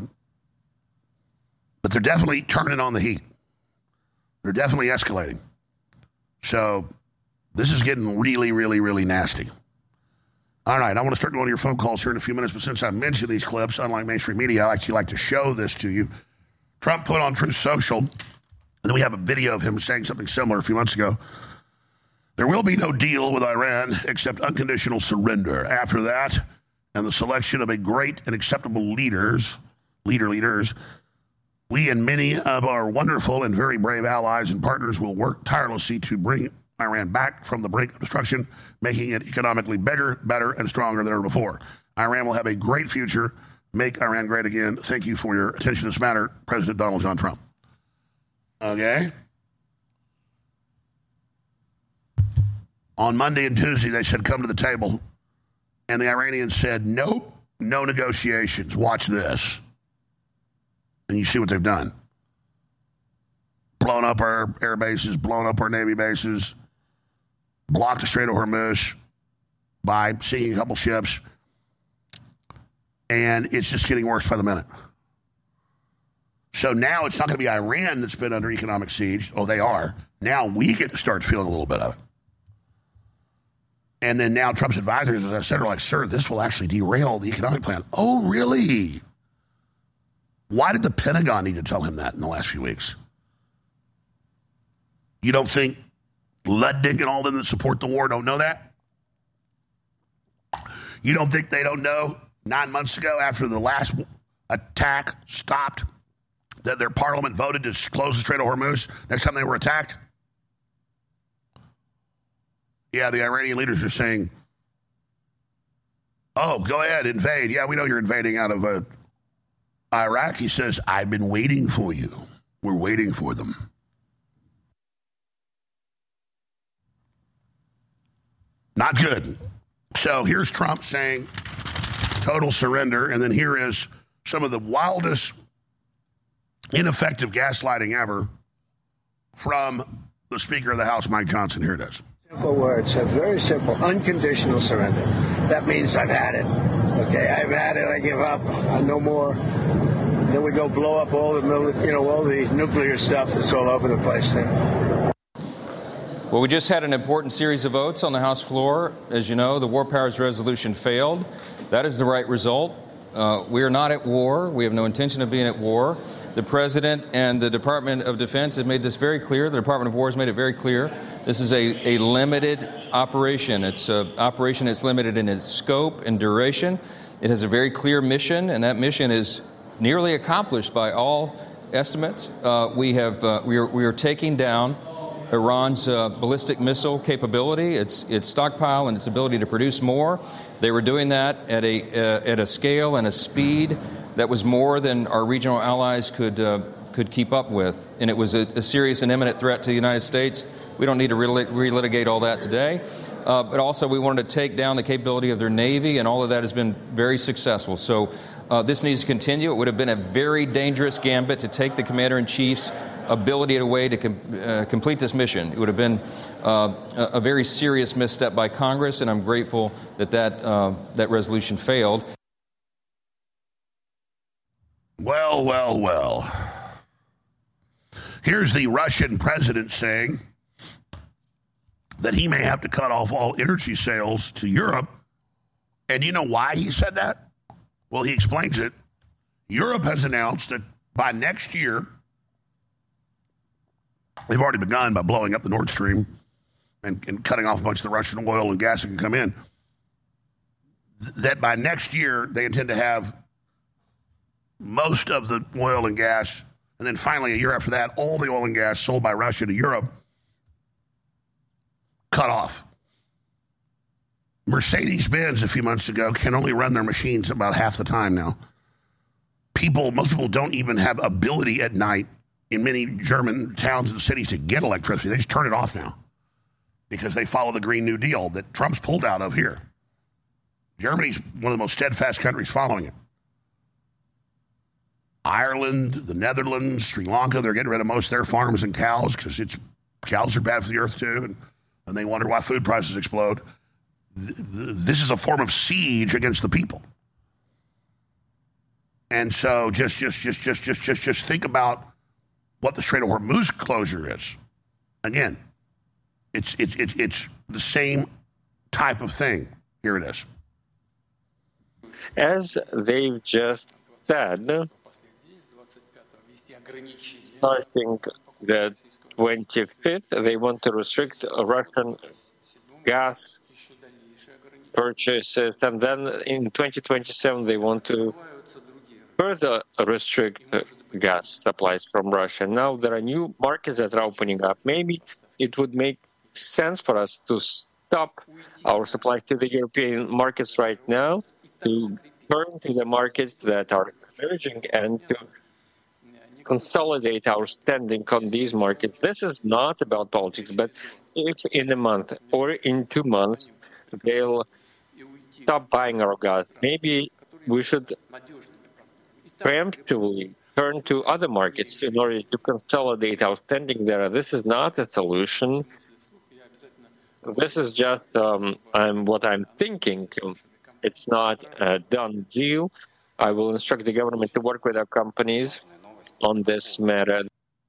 but they're definitely turning on the heat. They're definitely escalating. So this is getting really, really, really nasty. All right, I want to start going to your phone calls here in a few minutes, but since I mentioned these clips, unlike mainstream media, I actually like to show this to you. Trump put on Truth Social, and then we have a video of him saying something similar a few months ago. There will be no deal with Iran except unconditional surrender. After that, and the selection of a great and acceptable leaders, leader leaders, we and many of our wonderful and very brave allies and partners will work tirelessly to bring Iran back from the brink of destruction, making it economically bigger, better, and stronger than ever before. Iran will have a great future. Make Iran great again. Thank you for your attention to this matter, President Donald John Trump. Okay? On Monday and Tuesday, they said, come to the table. And the Iranians said, nope, no negotiations. Watch this. And you see what they've done. Blown up our air bases, blown up our Navy bases, blocked the Strait of Hormuz by sinking a couple ships. And it's just getting worse by the minute. So now it's not going to be Iran that's been under economic siege. Oh, they are. Now we get to start feeling a little bit of it. And then now Trump's advisors, as I said, are like, sir, this will actually derail the economic plan. Oh, really? Why did the Pentagon need to tell him that in the last few weeks? You don't think Ludwig and all them that support the war don't know that? You don't think they don't know nine months ago after the last attack stopped that their parliament voted to close the Strait of Hormuz next time they were attacked? Yeah, the Iranian leaders are saying, oh, go ahead, invade. Yeah, we know you're invading out of uh, Iraq. He says, I've been waiting for you. We're waiting for them. Not good. So here's Trump saying total surrender, and then here is some of the wildest, ineffective gaslighting ever from the Speaker of the House, Mike Johnson. Here it is. Simple words, a very simple, unconditional surrender. That means I've had it. Okay, I've had it. I give up. I no more. Then we go blow up all the, mili- you know, all the nuclear stuff that's all over the place there. Well, we just had an important series of votes on the House floor. As you know, the War Powers Resolution failed. That is the right result. Uh, we are not at war. We have no intention of being at war. The President and the Department of Defense have made this very clear. The Department of War has made it very clear. This is a, a limited operation. It's an operation that's limited in its scope and duration. It has a very clear mission, and that mission is nearly accomplished by all estimates. Uh, we have uh, we are we are taking down Iran's uh, ballistic missile capability, its its stockpile, and its ability to produce more. They were doing that at a uh, at a scale and a speed that was more than our regional allies could uh, could keep up with, and it was a, a serious and imminent threat to the United States. We don't need to rel- relitigate all that today, uh, but also we wanted to take down the capability of their Navy, and all of that has been very successful. So uh, this needs to continue. It would have been a very dangerous gambit to take the Commander-in-Chief's ability away to com- uh, complete this mission. It would have been uh, a, a very serious misstep by Congress, and I'm grateful that that, uh, that resolution failed. Well, well, well. Here's the Russian president saying that he may have to cut off all energy sales to Europe. And you know why he said that? Well, he explains it. Europe has announced that by next year, they've already begun by blowing up the Nord Stream and, and cutting off a bunch of the Russian oil and gas that can come in, that by next year, they intend to have most of the oil and gas, and then finally, a year after that, all the oil and gas sold by Russia to Europe cut off. Mercedes-Benz a few months ago can only run their machines about half the time now. People, most people don't even have ability at night in many German towns and cities to get electricity. They just turn it off now because they follow the Green New Deal that Trump's pulled out of here. Germany's one of the most steadfast countries following it. Ireland, the Netherlands, Sri Lanka, they're getting rid of most of their farms and cows because it's cows are bad for the earth too, and, and they wonder why food prices explode. This is a form of siege against the people. And so just just just just just just just think about what the Strait of Hormuz closure is. Again, it's it's it's it's the same type of thing. Here it is. As they've just said, starting the twenty-fifth, they want to restrict Russian gas purchases, and then in twenty twenty-seven they want to further restrict gas supplies from Russia. Now there are new markets that are opening up. Maybe it would make sense for us to stop our supply to the European markets right now, to turn to the markets that are emerging and to consolidate our standing on these markets. This is not about politics, but if in a month or in two months they'll stop buying our gas, maybe we should preemptively turn to other markets in order to consolidate our standing there. This is not a solution. This is just um, I'm, what I'm thinking. It's not a done deal. I will instruct the government to work with our companies on this matter.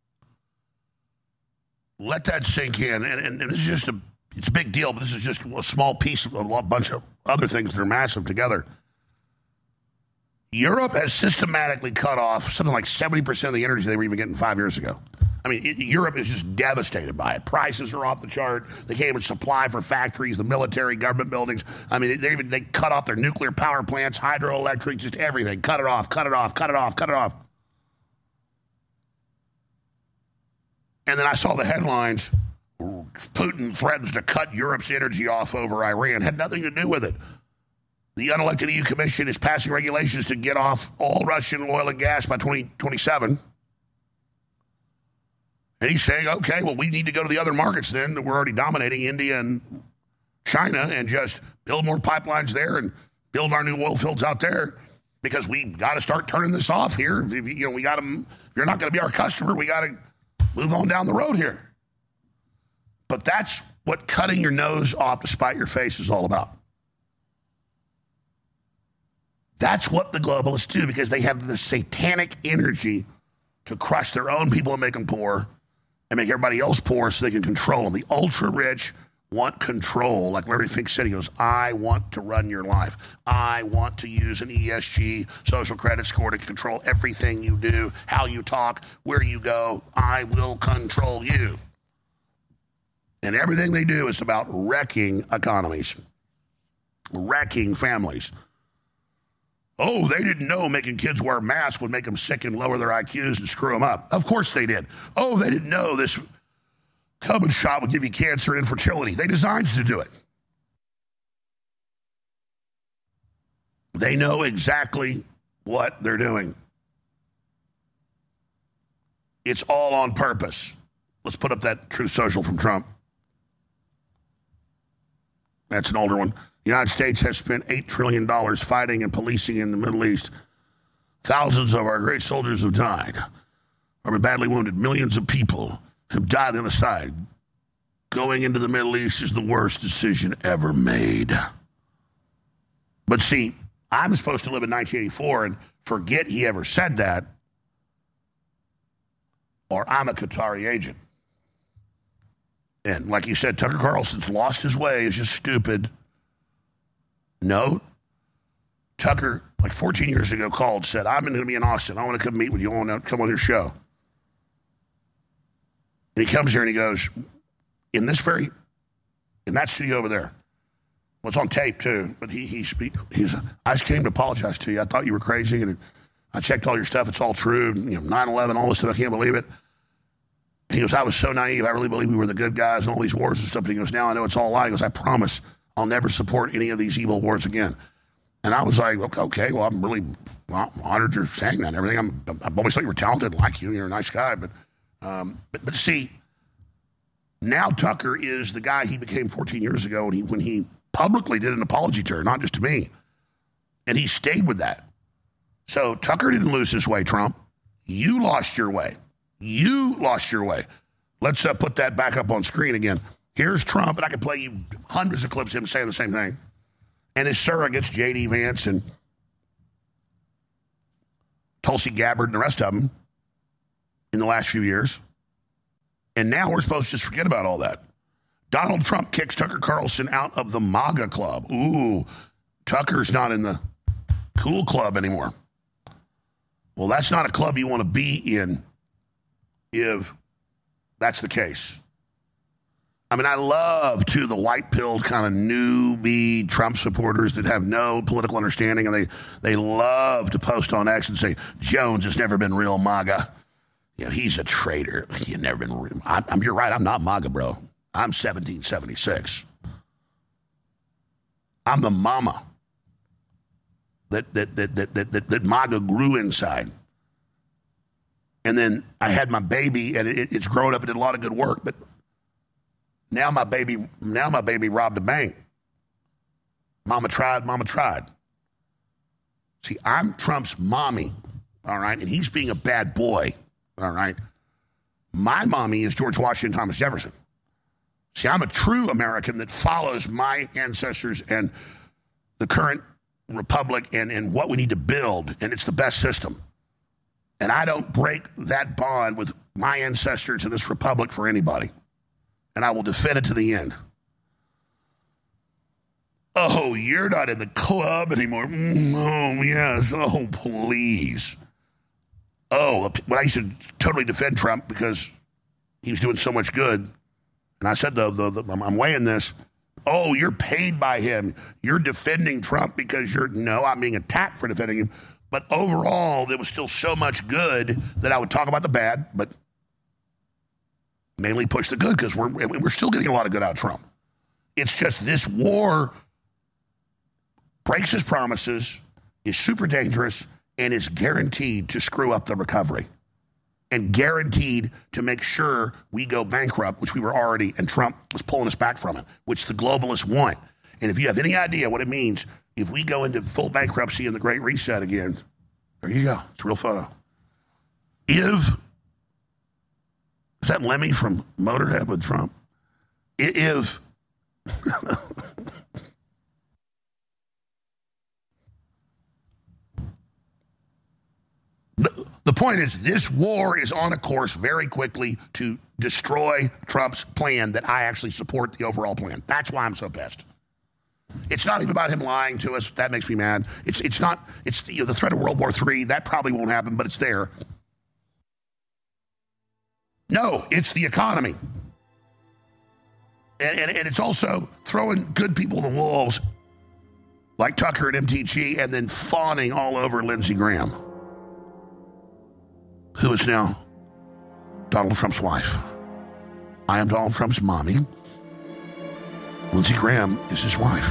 Let that sink in. And, and, and this is just a, it's a big deal, but this is just a small piece of a bunch of other things that are massive together. Europe has systematically cut off something like seventy percent of the energy they were even getting five years ago. I mean, it, Europe is just devastated by it. Prices are off the chart. They can't even supply for factories, the military, government buildings. I mean, they even they cut off their nuclear power plants, hydroelectric, just everything. Cut it off, cut it off, cut it off, cut it off. And then I saw the headlines, Putin threatens to cut Europe's energy off over Iran. Had nothing to do with it. The unelected E U Commission is passing regulations to get off all Russian oil and gas by twenty twenty-seven. And he's saying, okay, well, we need to go to the other markets then that we're already dominating, India and China, and just build more pipelines there and build our new oil fields out there, because we got to start turning this off here. If, you know, we got to, if you're not going to be our customer, we got to move on down the road here. But that's what cutting your nose off to spite your face is all about. That's what the globalists do, because they have the satanic energy to crush their own people and make them poor and make everybody else poor so they can control them. The ultra-rich want control. Like Larry Fink said, he goes, I want to run your life. I want to use an E S G, social credit score, to control everything you do, how you talk, where you go. I will control you. And everything they do is about wrecking economies, wrecking families. Oh, they didn't know making kids wear masks would make them sick and lower their I Qs and screw them up. Of course they did. Oh, they didn't know this COVID shot would give you cancer and infertility. They designed to do it. They know exactly what they're doing. It's all on purpose. Let's put up that Truth Social from Trump. That's an older one. The United States has spent eight trillion dollars fighting and policing in the Middle East. Thousands of our great soldiers have died or been badly wounded. Millions of people have died on the side. Going into the Middle East is the worst decision ever made. But see, I'm supposed to live in nineteen eighty-four and forget he ever said that, or I'm a Qatari agent. And like you said, Tucker Carlson's lost his way, is just stupid. No. Tucker, like fourteen years ago, called, said, I'm going to be in Austin. I want to come meet with you. I want to come on your show. And he comes here and he goes, in this very, in that studio over there. Well, it's on tape too, but he, he's, he's, I just came to apologize to you. I thought you were crazy, and I checked all your stuff. It's all true. You know, nine eleven, all this stuff, I can't believe it. And he goes, I was so naive. I really believed we were the good guys and all these wars and stuff. And he goes, now I know it's all a lie. He goes, I promise I'll never support any of these evil wars again. And I was like, okay, well, I'm really honored you're saying that and everything. I'm, I've always thought you were talented, like you. You're a nice guy. But, um, but, but see, now Tucker is the guy he became fourteen years ago when he, when he publicly did an apology to her, not just to me. And he stayed with that. So Tucker didn't lose his way, Trump. You lost your way. You lost your way. Let's uh, put that back up on screen again. Here's Trump, and I could play you hundreds of clips of him saying the same thing. And his surrogates, J D Vance and Tulsi Gabbard and the rest of them in the last few years. And now we're supposed to just forget about all that. Donald Trump kicks Tucker Carlson out of the MAGA club. Ooh, Tucker's not in the cool club anymore. Well, that's not a club you want to be in if that's the case. I mean, I love, too, the white-pilled kind of newbie Trump supporters that have no political understanding, and they, they love to post on X and say, Jones has never been real MAGA. You know, he's a traitor. He's never been real. I'm, I'm, you're right, I'm not MAGA, bro. I'm seventeen seventy-six. I'm the mama that, that, that, that, that, that, that MAGA grew inside. And then I had my baby, and it, it's grown up and did a lot of good work, but Now my baby, now my baby robbed a bank. Mama tried, mama tried. See, I'm Trump's mommy, all right, and he's being a bad boy, all right. My mommy is George Washington Thomas Jefferson. See, I'm a true American that follows my ancestors and the current republic and, and what we need to build, and it's the best system. And I don't break that bond with my ancestors in this republic for anybody. And I will defend it to the end. Oh, you're not in the club anymore. Mm, oh, yes. Oh, please. Oh, when I used to totally defend Trump because he was doing so much good, and I said, the, the, the, I'm weighing this. Oh, you're paid by him. You're defending Trump because you're, no, I'm being attacked for defending him. But overall, there was still so much good that I would talk about the bad, but mainly push the good because we're we're still getting a lot of good out of Trump. It's just this war breaks his promises, is super dangerous, and is guaranteed to screw up the recovery and guaranteed to make sure we go bankrupt, which we were already, and Trump was pulling us back from it, which the globalists want. And if you have any idea what it means, if we go into full bankruptcy and the Great Reset again, there you go. It's a real photo. If Is that Lemmy from Motorhead with Trump? If the, the point is, this war is on a course very quickly to destroy Trump's plan that I actually support the overall plan. That's why I'm so pissed. It's not even about him lying to us. That makes me mad. It's it's not. It's you know, the threat of World War Three. That probably won't happen, but it's there. No, it's the economy. And, and, and it's also throwing good people to the wolves like Tucker and M T G and then fawning all over Lindsey Graham, who is now Donald Trump's wife. I am Donald Trump's mommy. Lindsey Graham is his wife.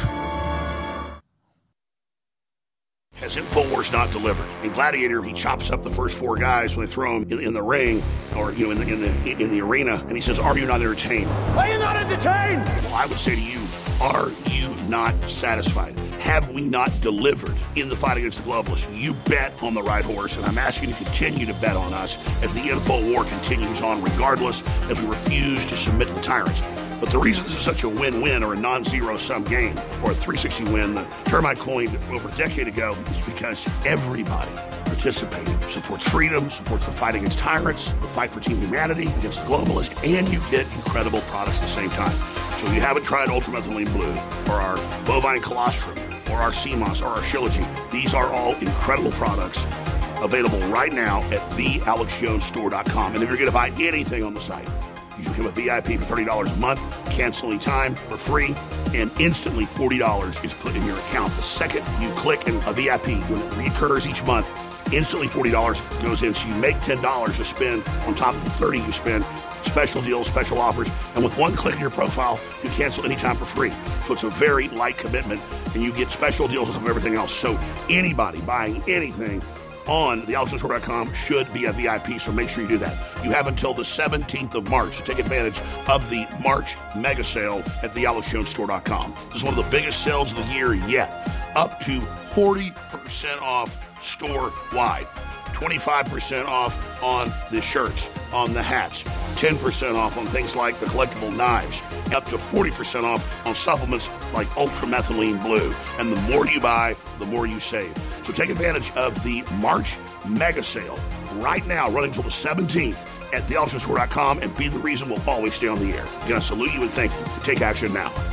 Has InfoWars not delivered? In Gladiator, he chops up the first four guys when they throw him in, in the ring or you know in the in the in the arena, and he says, "Are you not entertained? Are you not entertained?" Well, I would say to you, are you not satisfied? Have we not delivered in the fight against the globalists? You bet on the right horse, and I'm asking you to continue to bet on us as the info war continues on, regardless, as we refuse to submit to the tyrants. But the reason this is such a win-win or a non-zero-sum game or a three sixty win the Termite coined over a decade ago is because everybody participated, supports freedom, supports the fight against tyrants, the fight for team humanity against the globalists, and you get incredible products at the same time. So if you haven't tried Ultramethylene Blue or our Bovine Colostrum or our C M O S or our Shilajit, these are all incredible products available right now at the alex jones store dot com. And if you're going to buy anything on the site, you should become a V I P for thirty dollars a month, cancel any time for free, and instantly forty dollars is put in your account. The second you click in a V I P, when it recurs each month, instantly forty dollars goes in, so you make ten dollars to spend on top of the thirty dollars you spend. Special deals, special offers, and with one click in your profile, you cancel anytime for free. So it's a very light commitment, and you get special deals on top of everything else. So anybody buying anything on the alex jones store dot com should be a V I P, so make sure you do that. You have until the seventeenth of March to take advantage of the March mega sale at the alex jones store dot com. This is one of the biggest sales of the year yet. Up to forty percent off store-wide. twenty-five percent off on the shirts, on the hats, ten percent off on things like the collectible knives, up to forty percent off on supplements like Ultramethylene Blue. And the more you buy, the more you save. So take advantage of the March mega sale right now, running until the seventeenth at the alex jones store dot com, and be the reason we'll always stay on the air. Again, I salute you and thank you. Take action now.